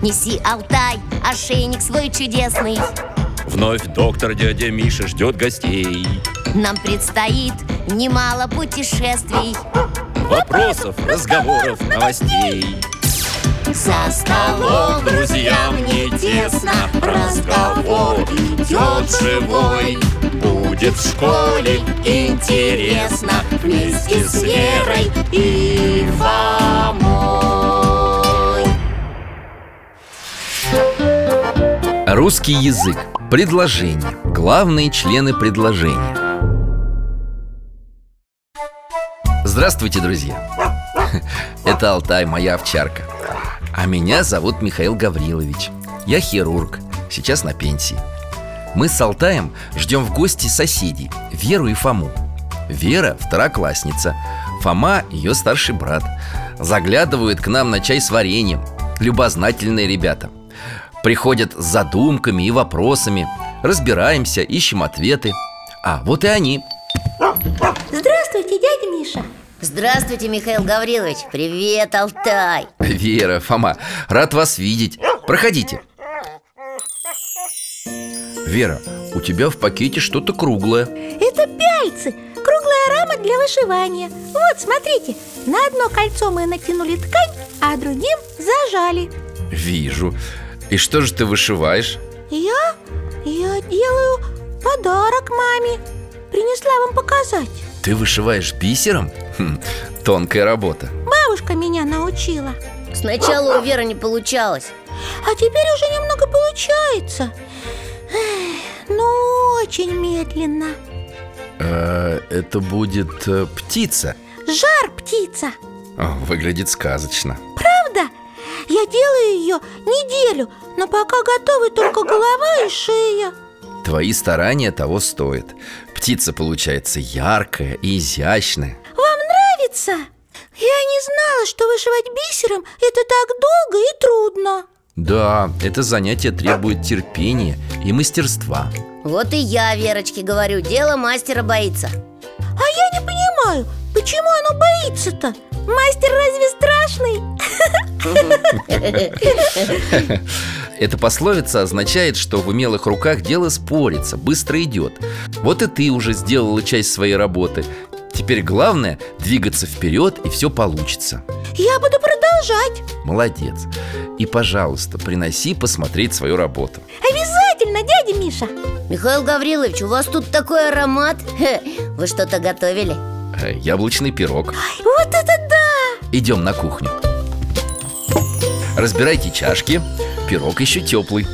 Неси, Алтай, ошейник свой чудесный. Вновь доктор дядя Миша ждет гостей. Нам предстоит немало путешествий, Вопросов, разговоров, новостей. за столом Друзьям не тесно, разговор идет живой. Будет в школе интересно вместе с Верой и Фомой. Русский язык. Предложение. Главные члены предложения. Здравствуйте, друзья. Это Алтай, моя овчарка. А меня зовут Михаил Гаврилович. Я хирург, сейчас на пенсии. Мы с Алтаем ждем в гости соседей, Веру и Фому. Вера – второклассница, Фома – ее старший брат. Заглядывают к нам на чай с вареньем. Любознательные ребята. Приходят с задумками и вопросами. Разбираемся, ищем ответы. А, вот и они. Здравствуйте, дядя Миша. Здравствуйте, Михаил Гаврилович. Привет, Алтай. Вера, Фома, рад вас видеть. Проходите. Вера, у тебя в пакете что-то круглое. Это пяльцы, круглая рама для вышивания. Вот, смотрите, на одно кольцо мы натянули ткань, а другим зажали. Вижу. И что же ты вышиваешь? Я делаю подарок маме. Принесла вам показать. Ты вышиваешь бисером? Тонкая работа. Бабушка меня научила. Сначала у Веры не получалось. А теперь уже немного получается. Но очень медленно. Это будет птица. Жар птица. Выглядит сказочно. Правда? Я делаю ее неделю, но пока готовы только голова и шея. Твои старания того стоят. Птица получается яркая и изящная. Вам нравится? Я не знала, что вышивать бисером – это так долго и трудно. Да, это занятие требует терпения и мастерства. Вот и я Верочке говорю, дело мастера боится. А я не понимаю, почему оно боится-то? Мастер разве страшный? Эта пословица означает, что в умелых руках дело спорится, быстро идет. Вот и ты уже сделала часть своей работы. Теперь главное двигаться вперед, и все получится. Я буду продолжать. Молодец. И, пожалуйста, приноси посмотреть свою работу. Обязательно, дядя Миша. Михаил Гаврилович, у вас тут такой аромат. Вы что-то готовили? Яблочный пирог. Вот это да! Идем на кухню. Разбирайте чашки. Пирог еще теплый.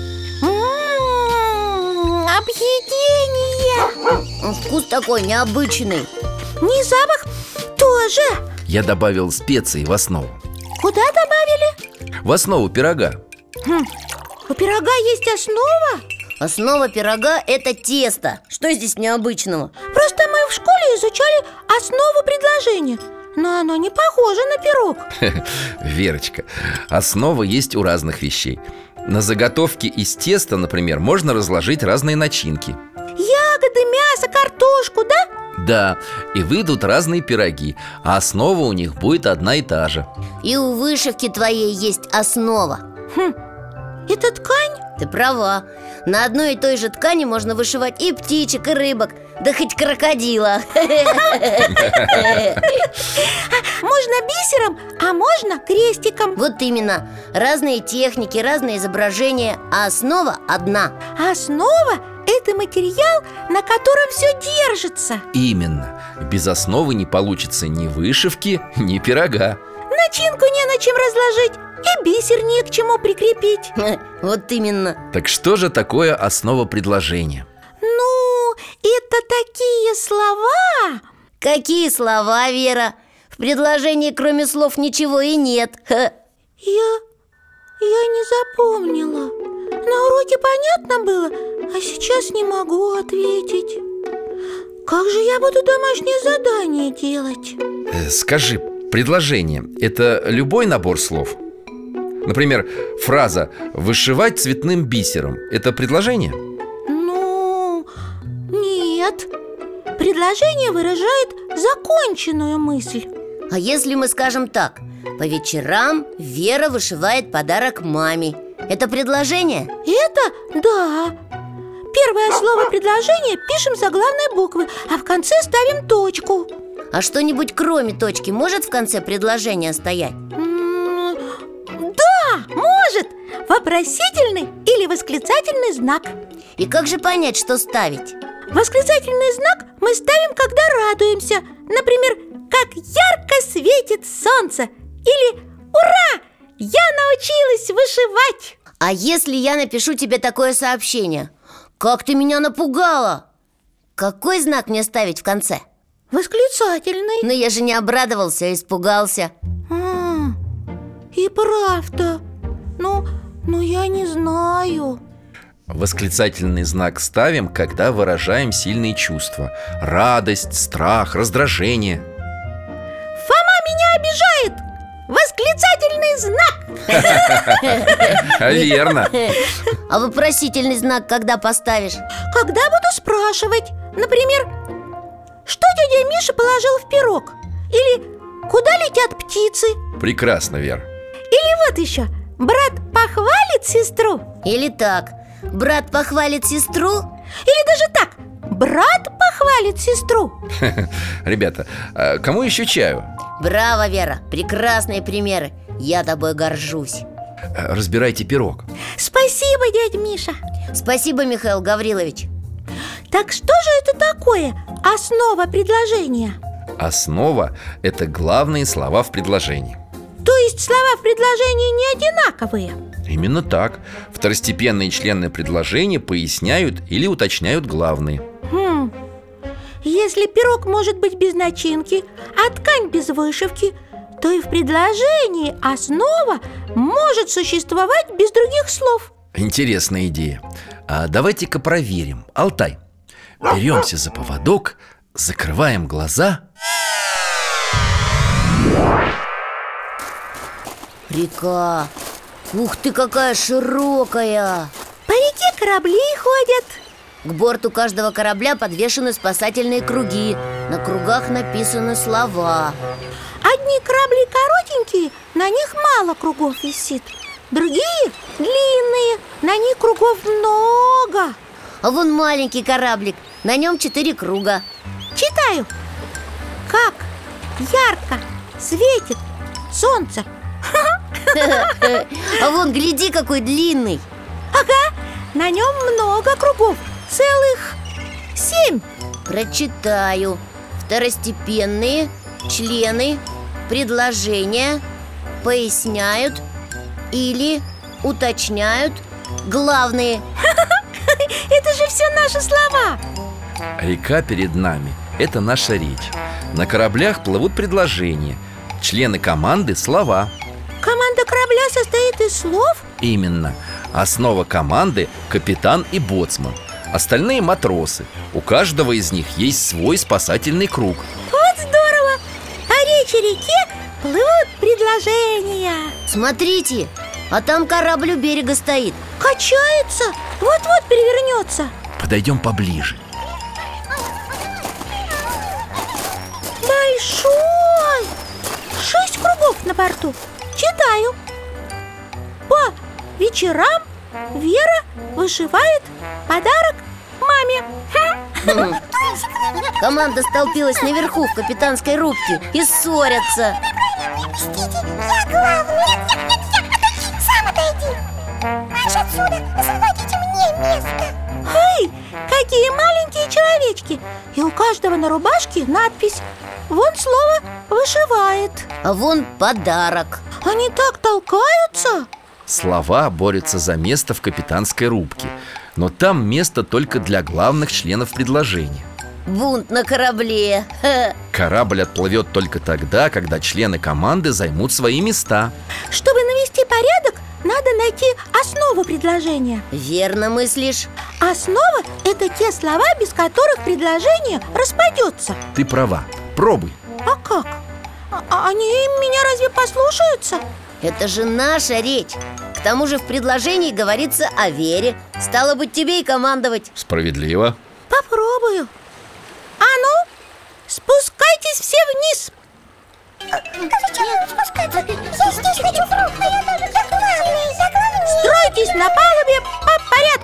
Объедение! Вкус такой необычный. Не запах тоже. Я добавил специи в основу. Куда добавили? В основу пирога. У пирога есть основа? Основа пирога – это тесто. Что здесь необычного? Просто мы в школе изучали основу предложения, но оно не похоже на пирог. Верочка, основа есть у разных вещей. На заготовке из теста, например, можно разложить разные начинки. Ягоды, мясо, картошку, да? Да, и выйдут разные пироги, а основа у них будет одна и та же. И у вышивки твоей есть основа. Это ткань? Ты права. На одной и той же ткани можно вышивать и птичек, и рыбок, да хоть крокодила. Можно бисером, а можно крестиком. Вот именно. Разные техники, разные изображения, а основа одна. Основа – это материал, на котором все держится. Именно. Без основы не получится ни вышивки, ни пирога. Начинку не на чем разложить, и бисер не к чему прикрепить. Вот именно. Так что же такое основа предложения? Ну, это такие слова. Какие слова, Вера? В предложении кроме слов ничего и нет. Я не запомнила. На уроке понятно было, а сейчас не могу ответить. Как же я буду домашнее задание делать? Скажи, предложение – это любой набор слов? Например, фраза «вышивать цветным бисером» – это предложение? Ну, нет. Предложение выражает законченную мысль. А если мы скажем так: по вечерам Вера вышивает подарок маме, Это предложение? Это да. Первое слово предложения пишем заглавной буквы, а в конце ставим точку. А что-нибудь кроме точки может в конце предложения стоять? Да, может. Вопросительный или восклицательный знак. И как же понять, что ставить? Восклицательный знак мы ставим, когда радуемся. Например, как ярко светит солнце. Или ура! Я научилась вышивать. А если я напишу тебе такое сообщение? Как ты меня напугала! Какой знак мне ставить в конце? Восклицательный. Но я же не обрадовался, а испугался. И правда. Ну я не знаю. Восклицательный знак ставим, когда выражаем сильные чувства: радость, страх, раздражение. Фома меня обижает! Восклицательный знак! Верно. А вопросительный знак когда поставишь? Когда буду спрашивать. Например, что дядя Миша положил в пирог? Или куда летят птицы? Прекрасно, Вер. Или вот еще: брат похвалит сестру. Или так: брат похвалит сестру? Или даже так: брат похвалит сестру. Ребята, а кому еще чаю? Браво, Вера, прекрасные примеры. Я тобой горжусь. Разбирайте пирог. Спасибо, дядя Миша. Спасибо, Михаил Гаврилович. Так что же это такое основа предложения? Основа – это главные слова в предложении. То есть слова в предложении не одинаковые? Именно так. Второстепенные члены предложения поясняют или уточняют главные. Если пирог может быть без начинки, а ткань без вышивки, то и в предложении основа может существовать без других слов. Интересная идея. А давайте-ка проверим. Алтай, беремся за поводок, закрываем глаза. Река. Ух ты, какая широкая! По реке корабли ходят. К борту каждого корабля подвешены спасательные круги. На кругах написаны слова. Одни корабли коротенькие, на них мало кругов висит. Другие длинные, на них кругов много. А вон маленький кораблик, на нем 4 круга. Читаю. Как ярко светит солнце. А вон, гляди, какой длинный. Ага, на нем много кругов, целых 7. Прочитаю. Второстепенные члены предложения поясняют или уточняют главные. Это же все наши слова. Река перед нами – это наша речь. На кораблях плывут предложения. Члены команды – слова. Команда корабля состоит из слов? Именно. Основа команды – капитан и боцман. Остальные – матросы. У каждого из них есть свой спасательный круг. Вот здорово! По речи реке плывут предложения. Смотрите, а там корабль у берега стоит. Качается, вот-вот перевернется. Подойдем поближе. Большой! 6 кругов на борту. Читаю. По вечерам Вера вышивает подарок маме. Команда столпилась наверху в капитанской рубке и ссорятся. Простите, я главный. Нет, сам отойди. Марш отсюда, освободите мне место. Эй, какие маленькие человечки. И у каждого на рубашке надпись. Вон слово «вышивает». А вон подарок. Они так толкаются. Слова борются за место в капитанской рубке. Но там место только для главных членов предложения. Бунт на корабле. Ха. Корабль отплывет только тогда, когда члены команды займут свои места. Чтобы навести порядок, надо найти основу предложения. Верно мыслишь. Основа – это те слова, без которых предложение распадется. Ты права, пробуй. А как? Они меня разве послушаются? Это же наша речь. К тому же в предложении говорится о вере. Стало быть, тебе и командовать. Справедливо. Попробую. А ну, спускайтесь все вниз. Зачем спускаться? Я здесь хочу фрукты. Я главный. Стройтесь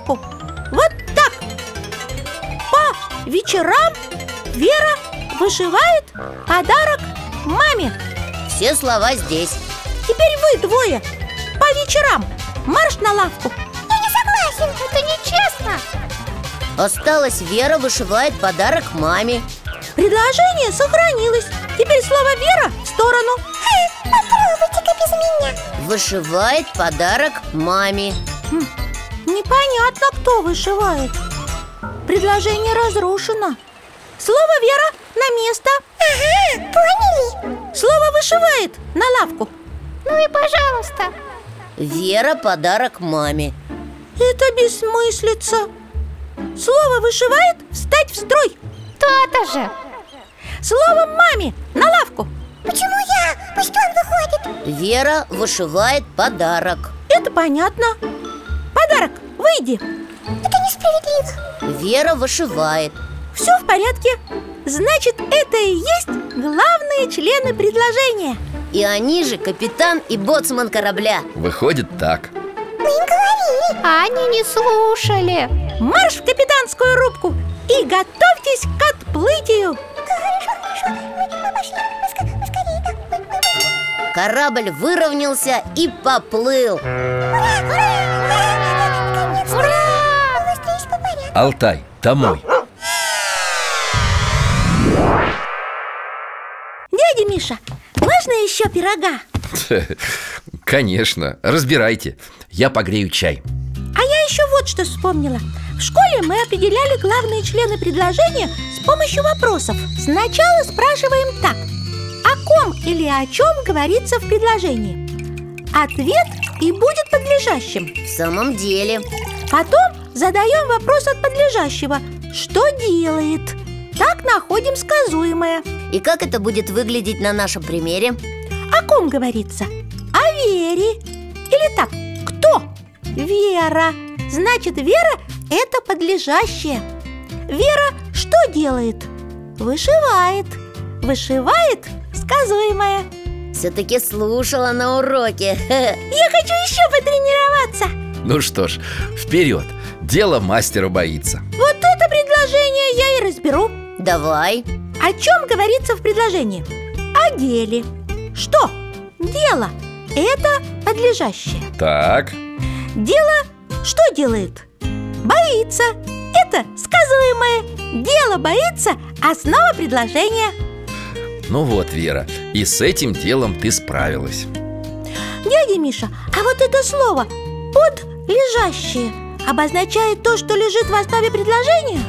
лавку. Вот так. По вечерам Вера вышивает подарок маме. Все слова здесь. Теперь вы двое по вечерам марш на лавку. Я не согласен, это нечестно. Осталось Вера вышивает подарок маме. Предложение сохранилось. Теперь слово «Вера» в сторону. Попробуйте-ка без меня. Вышивает подарок маме. Непонятно, кто вышивает. Предложение разрушено. Слово «Вера» на место. Ага, поняли? Слово «вышивает» на лавку. Ну и пожалуйста. Вера подарок маме. Это бессмыслица. Слово «вышивает» встать в строй. То-то же. Слово «маме» на лавку. Почему я? Пусть он выходит. Вера вышивает подарок. Это понятно. Подарок, выйди. Это несправедливо. Вера вышивает. Все в порядке. Значит, это и есть главные члены предложения. И они же капитан и боцман корабля. Выходит так. Мы им говорили. А они не слушали. Марш в капитанскую рубку и готовьтесь к отплытию. Хорошо. Мы пошли. Мы скорее. Корабль выровнялся и поплыл. Наконец-то. Мы выстроились по порядку. Алтай, домой. Дядя Миша, можно еще пирога? Конечно, разбирайте. Я погрею чай. А я еще вот что вспомнила. В школе мы определяли главные члены предложения с помощью вопросов. Сначала спрашиваем так: о ком или о чем говорится в предложении? Ответ и будет подлежащим. В самом деле. Потом задаем вопрос от подлежащего: что делает? Так находим сказуемое. И как это будет выглядеть на нашем примере? О ком говорится? О Вере. Или так: кто? Вера. Значит, Вера – это подлежащее. Вера что делает? Вышивает. Вышивает сказуемое. Все-таки слушала на уроке. Я хочу еще потренироваться. Ну что ж, вперед. Дело мастера боится. Вот это предложение я и разберу. Давай. О чем говорится в предложении? О деле. Что? Дело – это подлежащее. Так. Дело что делает? Боится. Это сказуемое. Дело боится – основа предложения. Ну вот, Вера, и с этим делом ты справилась. Дядя Миша, а вот это слово «подлежащее» обозначает то, что лежит в основе предложения?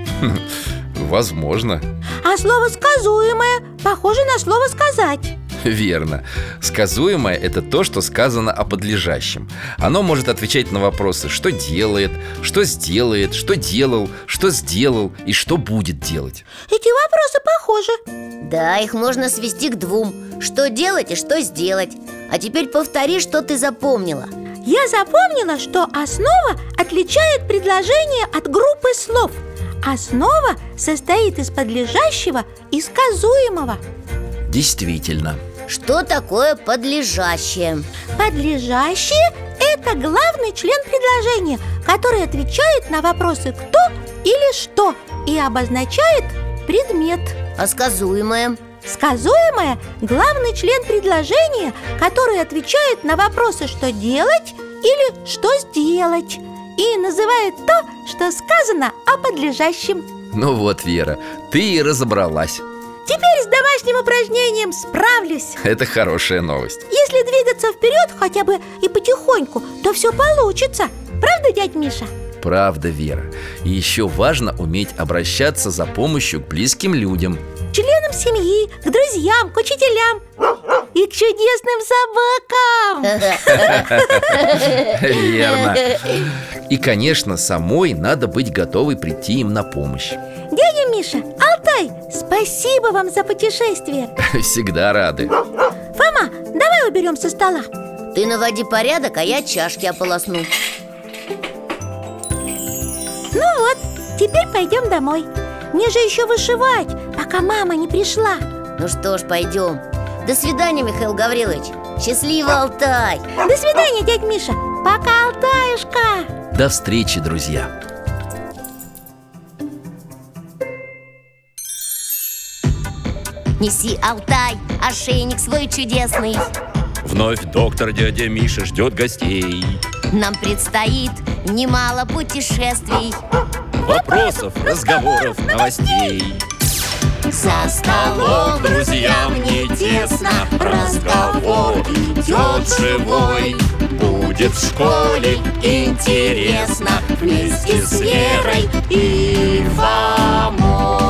Возможно. А слово «сказуемое» похоже на слово «сказать». Верно. Сказуемое – это то, что сказано о подлежащем. Оно может отвечать на вопросы: что делает, что сделает, что делал, что сделал и что будет делать. Эти вопросы похожи. Да, их можно свести к двум: что делать и что сделать. А теперь повтори, что ты запомнила. Я запомнила, что основа отличает предложение от группы слов. Основа состоит из подлежащего и сказуемого. Действительно. Что такое подлежащее? Подлежащее – это главный член предложения, который отвечает на вопросы «кто» или «что» и обозначает предмет. А сказуемое? Сказуемое – главный член предложения, который отвечает на вопросы «что делать» или «что сделать» и называет то, что сказано о подлежащем. Ну вот, Вера, ты и разобралась. Теперь с домашним упражнением справлюсь. Это хорошая новость. Если двигаться вперед хотя бы и потихоньку, то все получится. Правда, дядь Миша? Правда, Вера. И еще важно уметь обращаться за помощью к близким людям. К членам семьи, к друзьям, к учителям и к чудесным собакам. Верно. И, конечно, самой надо быть готовой прийти им на помощь. Дядя Миша, Алтай, спасибо вам за путешествие. Всегда рады. Фома, давай уберем со стола. Ты наводи порядок, а я чашки ополосну. Ну вот, теперь пойдем домой. Мне же еще вышивать, пока мама не пришла. Ну что ж, пойдем. До свидания, Михаил Гаврилович. Счастливо, Алтай. До свидания, дядь Миша. Пока, Алтаюшка! До встречи, друзья! Неси, Алтай, ошейник свой чудесный. Вновь доктор дядя Миша ждет гостей. Нам предстоит немало путешествий. Вопросов, разговоров, новостей. За столом Друзьям не тесно, разговор идет живой. Будет в школе интересно вместе с Верой и Фомой.